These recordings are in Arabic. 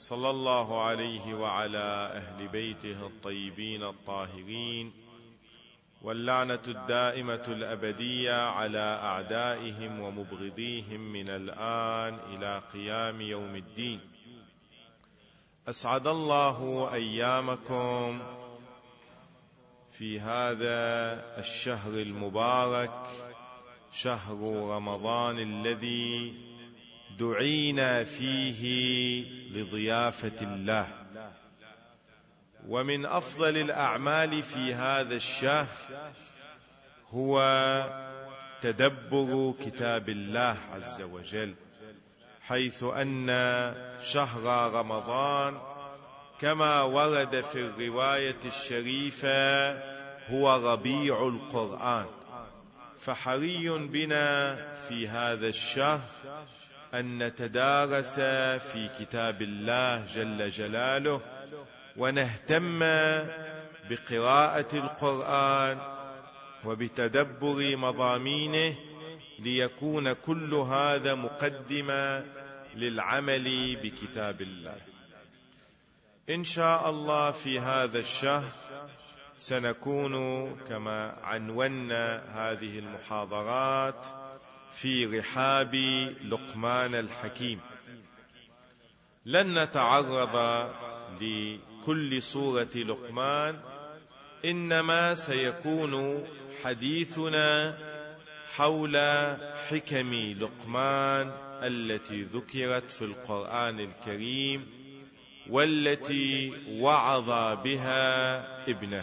صلى الله عليه وعلى أهل بيته الطيبين الطاهرين، واللعنة الدائمة الأبدية على أعدائهم ومبغضيهم من الآن إلى قيام يوم الدين. أسعد الله أيامكم في هذا الشهر المبارك، شهر رمضان الذي دعينا فيه لضيافة الله. ومن أفضل الأعمال في هذا الشهر هو تدبر كتاب الله عز وجل، حيث أن شهر رمضان كما ورد في الرواية الشريفة هو ربيع القرآن، فحري بنا في هذا الشهر أن نتدارس في كتاب الله جل جلاله، ونهتم بقراءة القرآن وبتدبر مضامينه، ليكون كل هذا مقدمة للعمل بكتاب الله. إن شاء الله في هذا الشهر سنكون كما عنونا هذه المحاضرات في رحاب لقمان الحكيم. لن نتعرض لكل سورة لقمان، إنما سيكون حديثنا حول حكم لقمان التي ذكرت في القرآن الكريم والتي وعظ بها ابنه.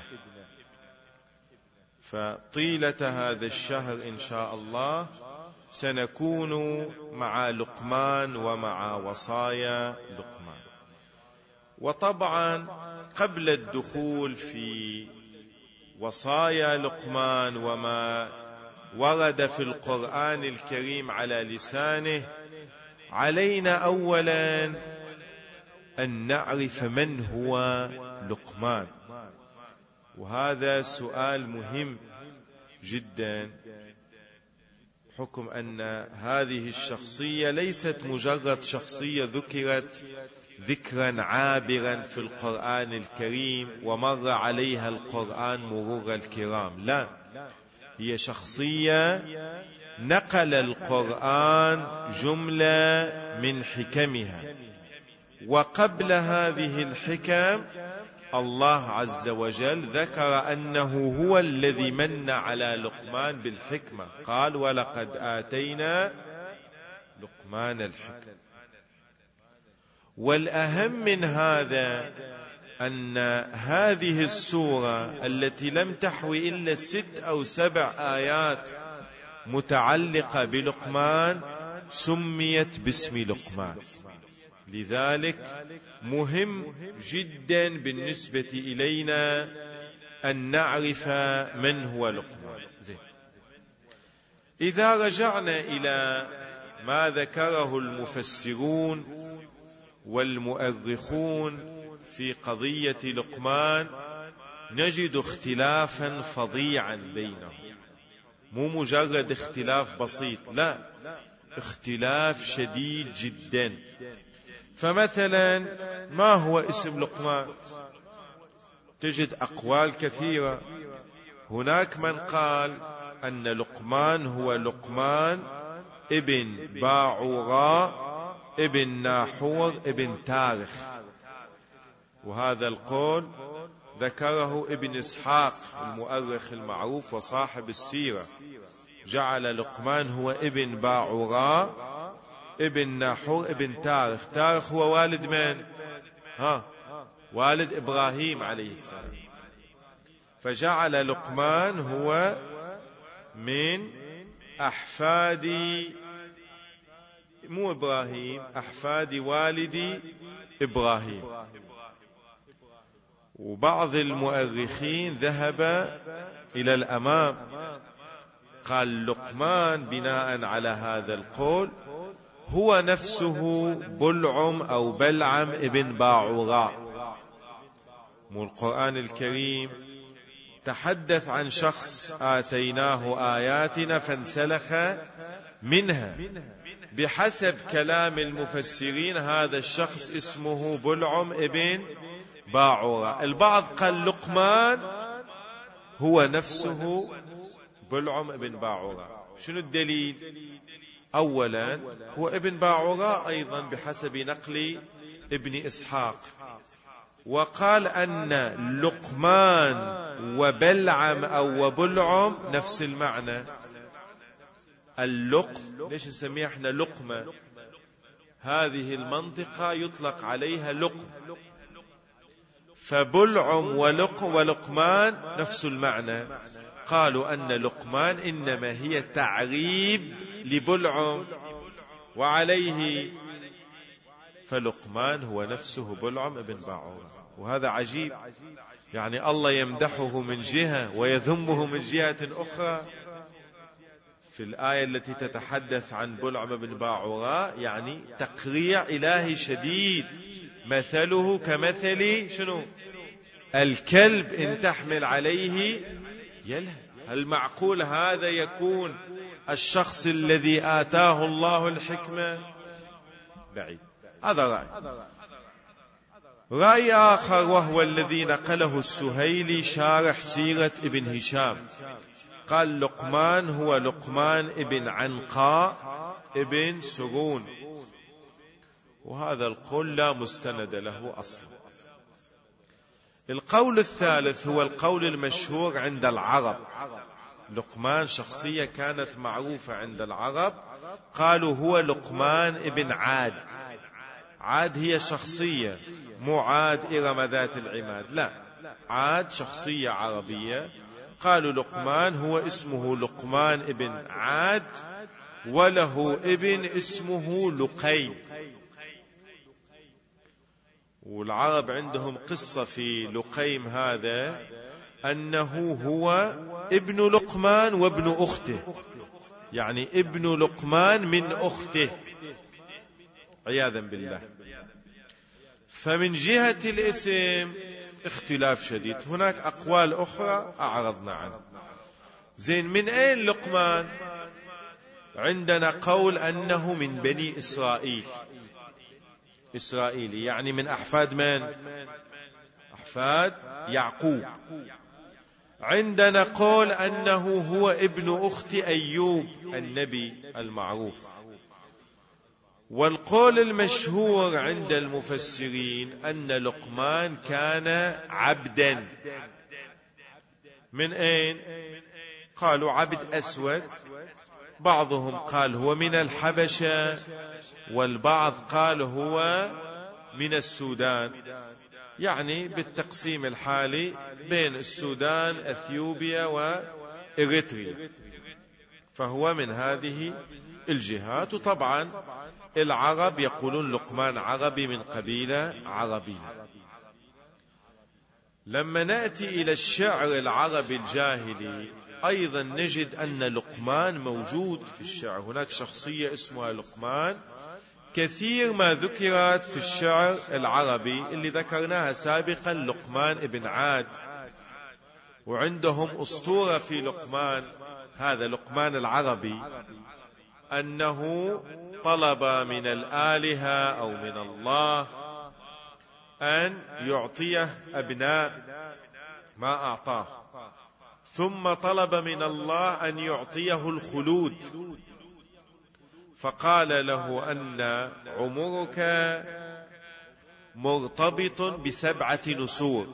فطيلة هذا الشهر إن شاء الله سنكون مع لقمان ومع وصايا لقمان. وطبعا قبل الدخول في وصايا لقمان وما ورد في القرآن الكريم على لسانه، علينا أولا أن نعرف من هو لقمان. وهذا سؤال مهم جدا، حكم أن هذه الشخصية ليست مجرد شخصية ذكرت ذكرا عابرا في القرآن الكريم ومر عليها القرآن مرور الكرام، لا، هي شخصية نقل القرآن جملة من حكمها. وقبل هذه الحكم الله عز وجل ذكر أنه هو الذي من على لقمان بالحكمة، قال: ولقد آتينا لقمان الحكمة. والأهم من هذا أن هذه السورة التي لم تحوي إلا 6 أو 7 آيات متعلقة بلقمان سميت باسم لقمان. لذلك مهم جدا بالنسبة إلينا أن نعرف من هو لقمان. إذا رجعنا إلى ما ذكره المفسرون والمؤرخون في قضية لقمان، نجد اختلافا فظيعا بينهم، مو مجرد اختلاف بسيط، لا، اختلاف شديد جدا. فمثلا ما هو اسم لقمان؟ تجد أقوال كثيرة. هناك من قال أن لقمان هو لقمان ابن باعوراء ابن ناحور ابن تارخ، وهذا القول ذكره ابن إسحاق المؤرخ المعروف وصاحب السيرة، جعل لقمان هو ابن باعوراء ابن ناحور ابن تارخ. تارخ هو والد من؟ والد إبراهيم عليه السلام. فجعل لقمان هو من أحفاد، مو إبراهيم، أحفاد والد إبراهيم. وبعض المؤرخين ذهب إلى الأمام، قال لقمان بناء على هذا القول هو نفسه بلعم أو بلعم ابن باعوراء. مو القرآن الكريم تحدث عن شخص آتيناه آياتنا فانسلخ منها، بحسب كلام المفسرين هذا الشخص اسمه بلعم ابن باعورة. البعض قال لقمان هو نفسه بلعم ابن باعورة. شنو الدليل؟ أولا هو ابن باعورة أيضا بحسب نقل ابن إسحاق، وقال أن لقمان وبلعم أو وبلعم نفس المعنى. ليش نسميها احنا لقمة؟ هذه المنطقة يطلق عليها لقم، فبلعم ولقمان نفس المعنى. قالوا أن لقمان إنما هي تعريب لبلعم وعليه، فلقمان هو نفسه بلعم ابن باعورة. وهذا عجيب، يعني الله يمدحه من جهة ويذمه من جهة أخرى. في الآية التي تتحدث عن بلعم بن باعورة يعني تقريع إلهي شديد، مثله كمثل شنو؟ الكلب إن تحمل عليه يلهث. هل معقول هذا يكون الشخص الذي آتاه الله الحكمة؟ بعيد. هذا رأي آخر، وهو الذي نقله السهيلي شارح سيرة ابن هشام، قال لقمان هو لقمان ابن عنقاء ابن سرون، وهذا القول لا مستند له أصلا. القول الثالث هو القول المشهور عند العرب. لقمان شخصية كانت معروفة عند العرب، قالوا هو لقمان ابن عاد. عاد هي شخصية، مو عاد إرم ذات العماد، لا، عاد شخصية عربية. قالوا لقمان هو اسمه لقمان ابن عاد، وله ابن اسمه لقيم. والعرب عندهم قصة في لقيم هذا، أنه هو ابن لقمان وابن أخته، يعني ابن لقمان من أخته عياذا بالله. فمن جهة الاسم اختلاف شديد، هناك أقوال أخرى أعرضنا عنها. زين، من أين لقمان؟ عندنا قول أنه من بني إسرائيل، إسرائيلي، يعني من أحفاد من؟ أحفاد يعقوب. عندنا قول أنه هو ابن أخت أيوب النبي المعروف. والقول المشهور عند المفسرين أن لقمان كان عبدا. من أين؟ قالوا عبد أسود، بعضهم قال هو من الحبشة، والبعض قال هو من السودان، يعني بالتقسيم الحالي بين السودان أثيوبيا وإريتريا، فهو من هذه الجهات. وطبعا العرب يقولون لقمان عربي من قبيلة عربية. لما نأتي إلى الشعر العربي الجاهلي أيضا نجد أن لقمان موجود في الشعر. هناك شخصية اسمها لقمان، كثير ما ذكرت في الشعر العربي اللي ذكرناها سابقا، لقمان ابن عاد. وعندهم أسطورة في لقمان، هذا لقمان العربي، أنه طلب من الآلهة أو من الله أن يعطيه أبناء ما أعطاه، ثم طلب من الله أن يعطيه الخلود، فقال له أن عمرك مرتبط ب7 نسور،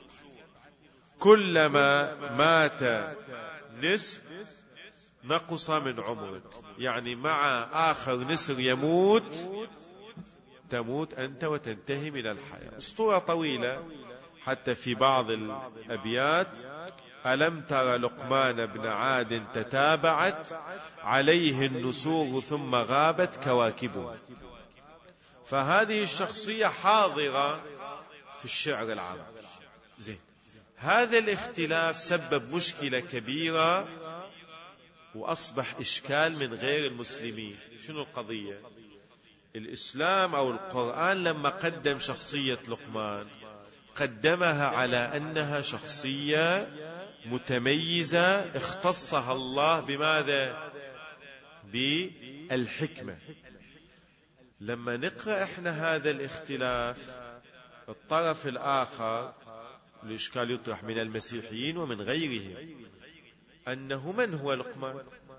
كلما مات نسر نقص من عمرك، يعني مع آخر نسر يموت تموت أنت وتنتهي من الحياة. أسطورة طويلة، حتى في بعض الأبيات: ألم تر لقمان بن عاد تتابعت عليه النسور ثم غابت كواكبه. فهذه الشخصية حاضرة في الشعر العربي. زين، هذا الاختلاف سبب مشكلة كبيرة وأصبح إشكال من غير المسلمين. شنو القضية؟ الإسلام أو القرآن لما قدم شخصية لقمان قدمها على أنها شخصية متميزة اختصها الله بماذا؟ بالحكمة. لما نقرأ احنا هذا الاختلاف، الطرف الآخر الإشكال يطرح من المسيحيين ومن غيرهم أنه من هو لقمان؟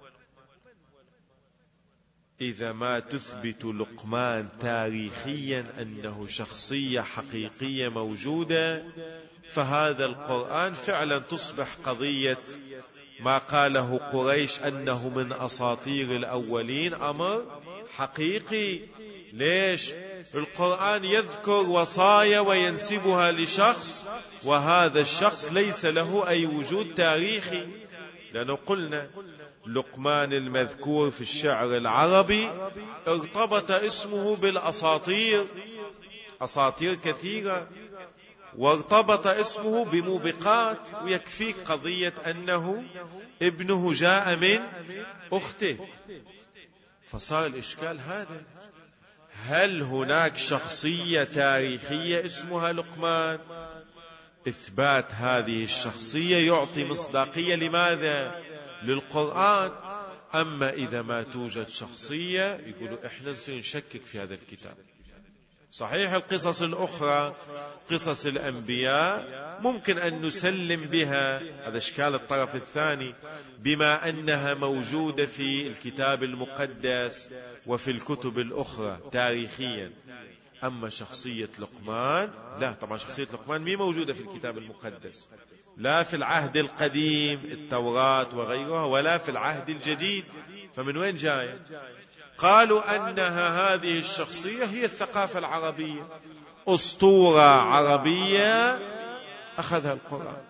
إذا ما تثبت لقمان تاريخيا أنه شخصية حقيقية موجودة، فهذا القرآن فعلا تصبح قضية ما قاله قريش أنه من أساطير الأولين أمر حقيقي. ليش؟ القرآن يذكر وصايا وينسبها لشخص، وهذا الشخص ليس له أي وجود تاريخي، لأنه قلنا لقمان المذكور في الشعر العربي ارتبط اسمه بالأساطير، أساطير كثيرة، وارتبط اسمه بموبقات، ويكفيك قضية أنه ابنه جاء من أخته. فصار الإشكال هذا، هل هناك شخصية تاريخية اسمها لقمان؟ إثبات هذه الشخصية يعطي مصداقية لماذا؟ للقرآن. أما إذا ما توجد شخصية يقولوا إحنا نصير نشكك في هذا الكتاب. صحيح القصص الأخرى قصص الأنبياء ممكن أن نسلم بها، هذا إشكال الطرف الثاني، بما أنها موجودة في الكتاب المقدس وفي الكتب الأخرى تاريخيا. أما شخصية لقمان لا، طبعا شخصية لقمان مي موجودة في الكتاب المقدس، لا في العهد القديم التوراة وغيرها، ولا في العهد الجديد. فمن وين جاية؟ قالوا أنها هذه الشخصية هي الثقافة العربية، أسطورة عربية أخذها القرآن.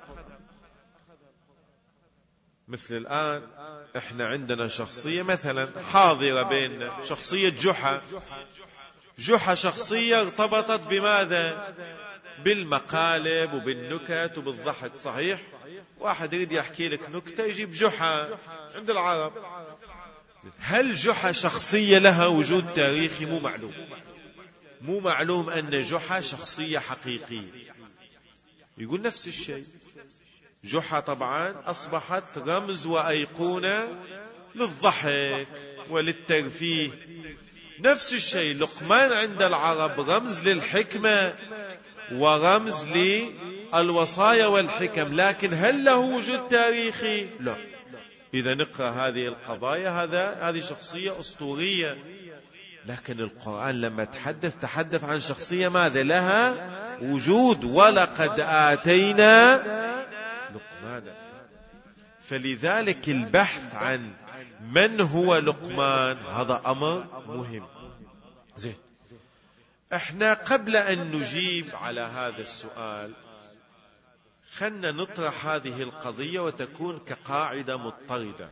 مثل الآن إحنا عندنا شخصية مثلا حاضرة بيننا، شخصية جحا. جحا شخصية ارتبطت بماذا؟ بالمقالب وبالنكت وبالضحك. صحيح؟ واحد يريد يحكي لك نكتة يجيب جحا عند العرب. هل جحا شخصية لها وجود تاريخي؟ مو معلوم. مو معلوم أن جحا شخصية حقيقية. يقول نفس الشيء، جحا طبعا أصبحت رمز وأيقونة للضحك وللترفيه. نفس الشيء لقمان عند العرب رمز للحكمة ورمز للوصايا والحكم، لكن هل له وجود تاريخي؟ لا. إذا نقرأ هذه القضايا هذه شخصية أسطورية، لكن القرآن لما تحدث عن شخصية ماذا؟ لها وجود، ولقد آتينا لقمان. فلذلك البحث عن من هو لقمان هذا أمر مهم. زين، احنا قبل أن نجيب على هذا السؤال خلنا نطرح هذه القضية وتكون كقاعدة مضطردة.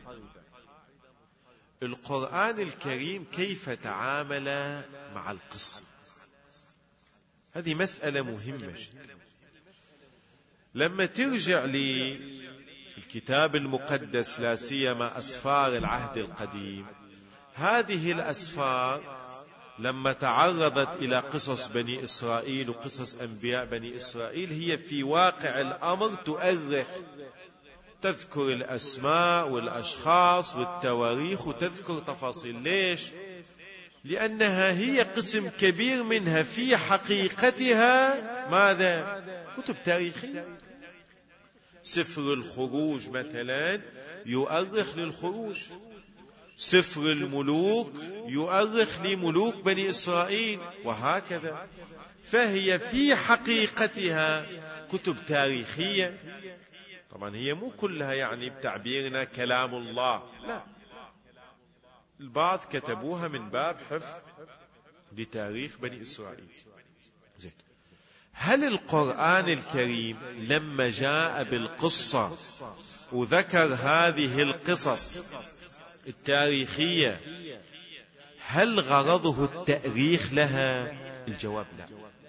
القرآن الكريم كيف تعامل مع القصة؟ هذه مسألة مهمة جدا. لما ترجع للكتاب المقدس، لا سيما أسفار العهد القديم، هذه الأسفار لما تعرضت إلى قصص بني إسرائيل وقصص أنبياء بني إسرائيل هي في واقع الأمر تؤرخ، تذكر الأسماء والأشخاص والتواريخ وتذكر تفاصيل. ليش؟ لأنها هي قسم كبير منها في حقيقتها ماذا؟ كتب تاريخية. سفر الخروج مثلا يؤرخ للخروج، سفر الملوك يؤرخ لملوك بني إسرائيل، وهكذا. فهي في حقيقتها كتب تاريخية. طبعا هي مو كلها يعني بتعبيرنا كلام الله، لا، البعض كتبوها من باب حفظ لتاريخ بني إسرائيل. زين، هل القرآن الكريم لما جاء بالقصة وذكر هذه القصص التاريخية هل غرضه التأريخ لها؟ الجواب لا.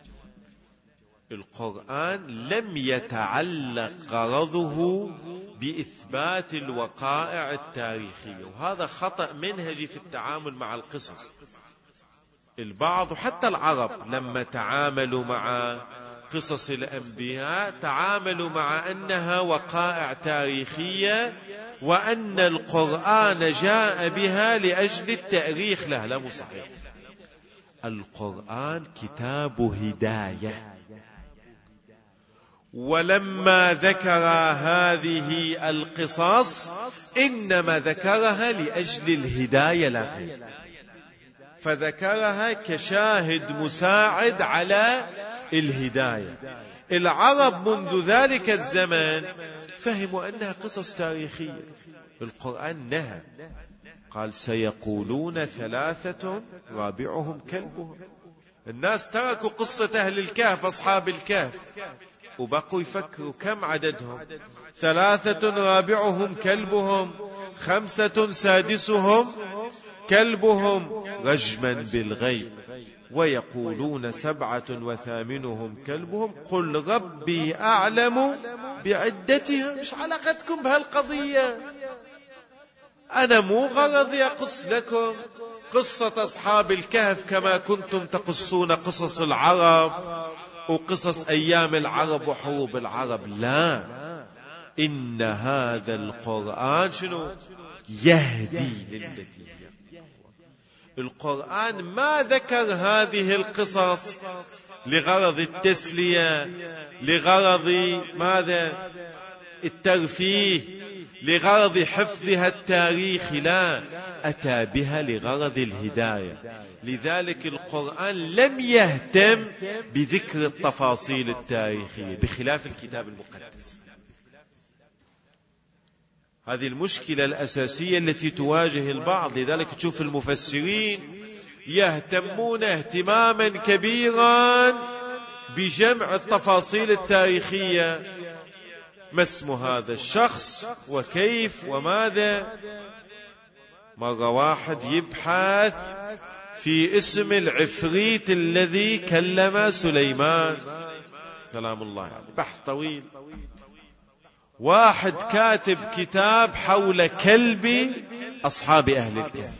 القرآن لم يتعلق غرضه بإثبات الوقائع التاريخية، وهذا خطأ منهجي في التعامل مع القصص. البعض وحتى العرب لما تعاملوا مع قصص الأنبياء تعاملوا مع أنها وقائع تاريخية وأن القرآن جاء بها لأجل التأريخ لها. لا، مو صحيح. القرآن كتاب هداية، ولما ذكر هذه القصص إنما ذكرها لأجل الهداية لا غير، فذكرها كشاهد مساعد على الهداية. العرب منذ ذلك الزمن فهموا أنها قصص تاريخية. القرآن نهى، قال سيقولون 3 رابعهم كلبهم. الناس تركوا قصة أهل الكهف، أصحاب الكهف، وبقوا يفكروا كم عددهم، 3 رابعهم كلبهم، 5 سادسهم كلبهم رجما بالغيب، ويقولون 7 وثامنهم كلبهم قل ربي أعلم بعدتهم. مش علاقتكم بهالقضية؟ أنا مو غرضي أقص لكم قصة أصحاب الكهف كما كنتم تقصون قصص العرب وقصص أيام العرب وحروب العرب. لا، إن هذا القرآن شنو؟ يهدي للتي هي. القرآن ما ذكر هذه القصص لغرض التسلية، لغرض ماذا؟ الترفيه، لغرض حفظها التاريخي. لا، أتى بها لغرض الهداية. لذلك القرآن لم يهتم بذكر التفاصيل التاريخية بخلاف الكتاب المقدس. هذه المشكلة الأساسية التي تواجه البعض. لذلك تشوف المفسرين يهتمون اهتماما كبيرا بجمع التفاصيل التاريخية، ما اسم هذا الشخص وكيف وماذا. مرة واحد يبحث في اسم العفريت الذي كلم سليمان سلام الله عليه، بحث طويل. واحد كاتب كتاب حول كلب أصحاب أهل الكهف،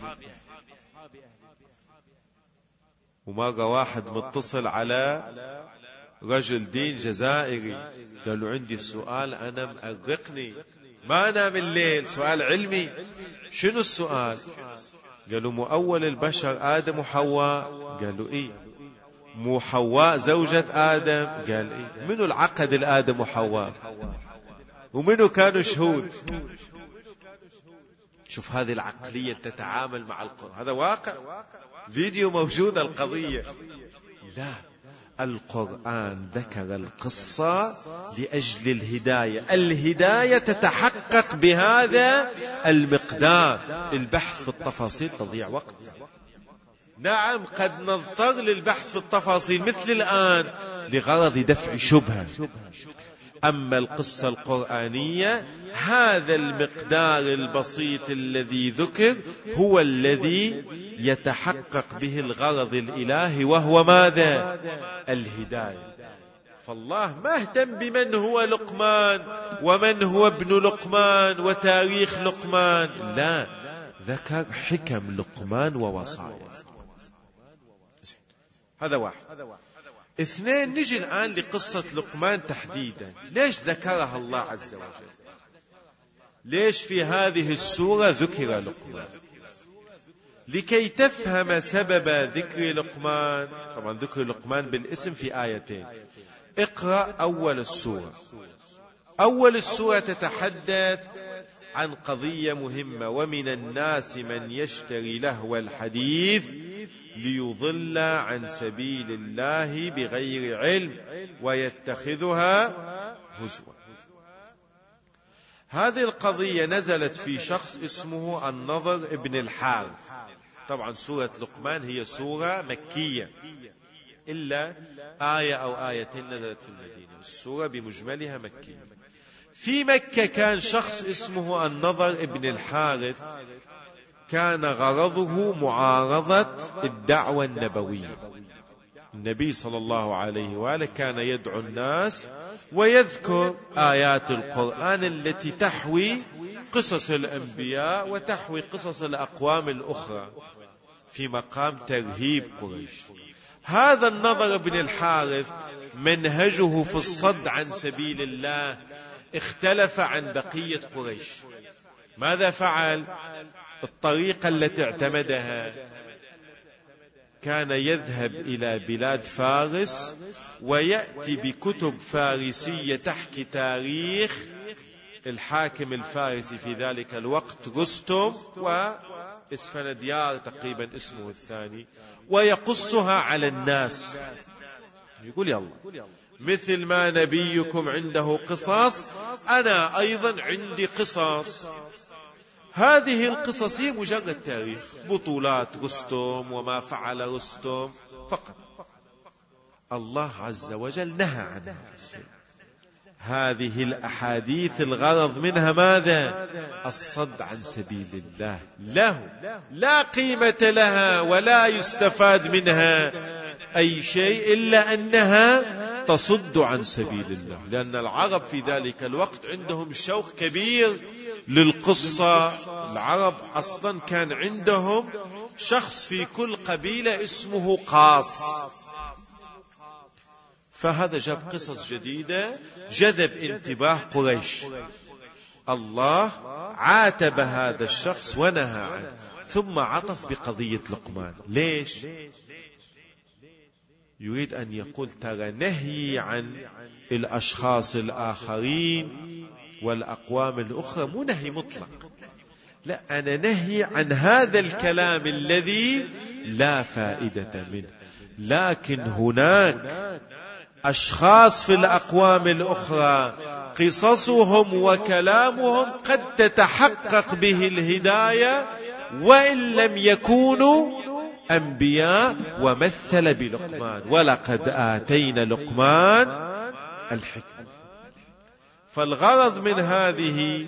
ومرة واحد متصل على رجل دين جزائري قال له عندي سؤال أنا مأرقني ما أنام الليل، سؤال علمي. شنو السؤال؟ قالوا مو أول البشر آدم وحواء؟ قالوا إيه. مو حواء زوجة آدم؟ قال إيه. منو العقد الآدم وحواء؟ ومنو كانوا شهود؟ شوف هذه العقلية تتعامل مع القرآن. هذا واقع، فيديو موجود القضية. لا، القرآن ذكر القصة لأجل الهداية. الهداية تتحقق بهذا المقدار. البحث في التفاصيل تضيع وقت. نعم، قد نضطر للبحث في التفاصيل مثل الآن لغرض دفع شبهة. أما القصة القرآنية هذا المقدار البسيط الذي ذكر هو الذي يتحقق به الغرض الإلهي، وهو ماذا؟ الهداية. فالله ما اهتم بمن هو لقمان ومن هو ابن لقمان وتاريخ لقمان، لا، ذكر حكم لقمان ووصايا. هذا واحد. 2، نجي الآن لقصة لقمان تحديدا. ليش ذكرها الله عز وجل؟ ليش في هذه السورة ذكر لقمان؟ لكي تفهم سبب ذكر لقمان. طبعا ذكر لقمان بالاسم في آيتين. اقرأ أول السورة. أول السورة تتحدث عن قضية مهمة: ومن الناس من يشتري لهو الحديث ليضل عن سبيل الله بغير علم ويتخذها هزوا. هذه القضية نزلت في شخص اسمه النضر ابن الحارث. طبعا سورة لقمان هي سورة مكية إلا آية أو آيتين نزلت في المدينة. السورة بمجملها مكية. في مكة كان شخص اسمه النضر ابن الحارث، كان غرضه معارضة الدعوة النبوية. النبي صلى الله عليه وآله كان يدعو الناس ويذكر آيات القرآن التي تحوي قصص الأنبياء وتحوي قصص الأقوام الأخرى في مقام ترهيب قريش. هذا النضر بن الحارث منهجه في الصد عن سبيل الله اختلف عن بقية قريش. ماذا فعل؟ الطريقة التي اعتمدها كان يذهب إلى بلاد فارس ويأتي بكتب فارسية تحكي تاريخ الحاكم الفارسي في ذلك الوقت رستم وإسفنديار تقريبا اسمه الثاني، ويقصها على الناس. يقول يلا مثل ما نبيكم عنده قصص أنا أيضا عندي قصص. هذه القصص هي مجرد تاريخ، بطولات رستم وما فعل رستم فقط. الله عز وجل نهى عن هذا الشيء. هذه الأحاديث الغرض منها ماذا؟ الصد عن سبيل الله، له لا قيمة لها ولا يستفاد منها أي شيء إلا أنها تصد عن سبيل الله. لأن العرب في ذلك الوقت عندهم شوق كبير للقصة. العرب أصلا كان عندهم شخص في كل قبيلة اسمه قاص، فهذا جاب قصص جديدة جذب انتباه قريش. الله عاتب هذا الشخص ونهى عنه، ثم عطف بقضية لقمان. ليش؟ يريد أن يقول ترى نهي عن الأشخاص الآخرين والأقوام الأخرى مو نهي مطلق، لا، أنا نهي عن هذا الكلام الذي لا فائدة منه. لكن هناك أشخاص في الأقوام الأخرى قصصهم وكلامهم قد تتحقق به الهداية وإن لم يكونوا أنبياء. ومثل بلقمان ولقد آتينا لقمان الحكمة. فالغرض من هذه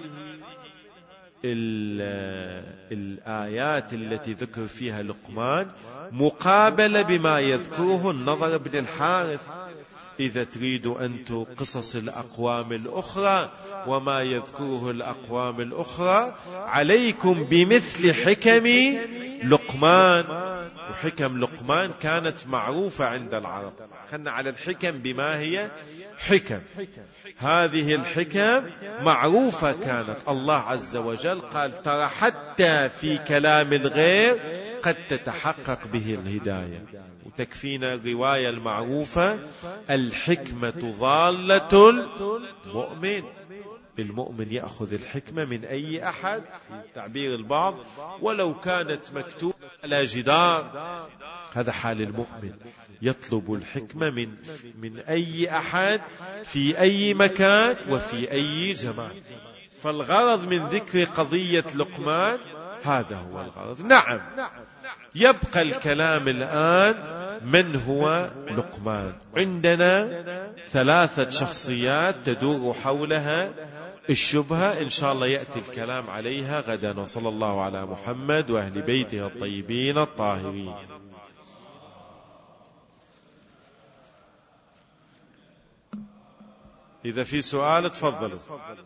الآيات التي ذكر فيها لقمان مقابلة بما يذكره النضر بن الحارث. إذا تريدوا أنتم قصص الأقوام الأخرى وما يذكره الأقوام الأخرى عليكم بمثل حكم لقمان. وحكم لقمان كانت معروفة عند العرب. خلنا على الحكم بما هي حكم. هذه الحكم معروفة كانت. الله عز وجل قال ترى حتى في كلام الغير قد تتحقق به الهداية. وتكفينا الرواية المعروفة الحكمة ضالة المؤمن. المؤمن يأخذ الحكمة من أي أحد في تعبير البعض ولو كانت مكتوبة على جدار. هذا حال المؤمن، يطلب الحكمة من أي أحد في أي مكان وفي أي زمان. فالغرض من ذكر قضية لقمان هذا هو الغرض. نعم، يبقى الكلام الآن من هو لقمان. عندنا 3 شخصيات تدور حولها الشبهة، إن شاء الله يأتي الكلام عليها غدا. وصلى الله على محمد وأهل بيته الطيبين الطاهرين. إذا في سؤال تفضلوا.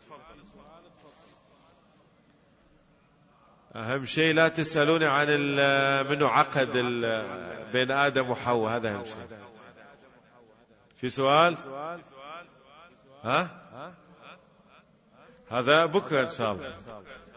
أهم شيء لا تسألوني عن منو عقد بين آدم وحواء، هذا أهم شيء. في سؤال؟ ها؟ هذا بكرة إن شاء الله.